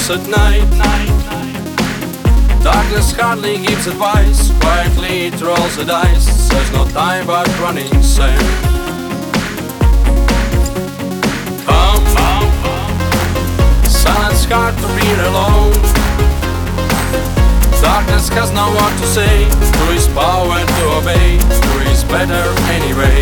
close at night. Darkness hardly gives advice, quietly it rolls the dice. There's no time but running sand. Come, silence hard to be alone. Darkness has no word to say, through his power to obey, through his better anyway.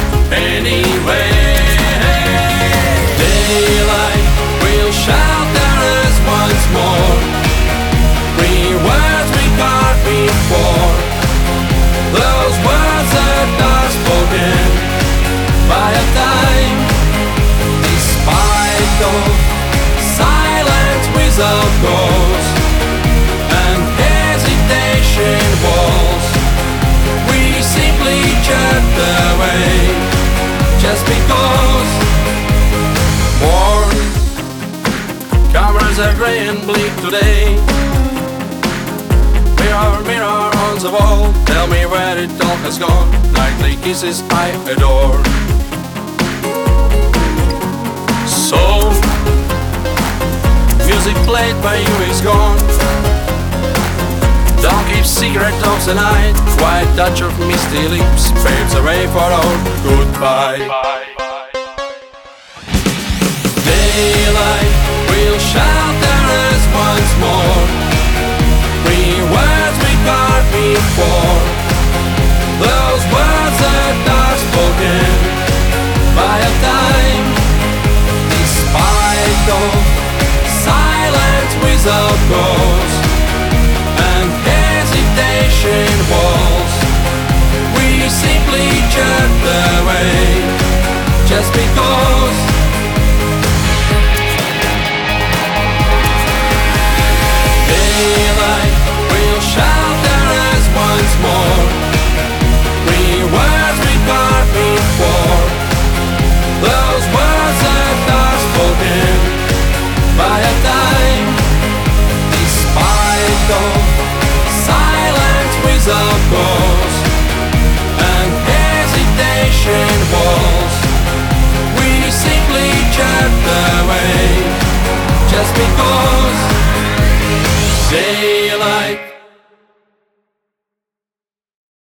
Daylight will shelter us once more. Three words we got before, those words that are spoken by a time, despite of silence without cause and hesitation walls. We simply jerked away just because. Morn cameras are grey and bleak today. Mirror, mirror on the wall, tell me where it all has gone. Nightly kisses I adore. So, music played by you is gone. Don't keep secret of the night. Quiet touch of misty lips paves the way for our goodbye. Daylight will shelter us once more. Three words we got before, those words that are spoken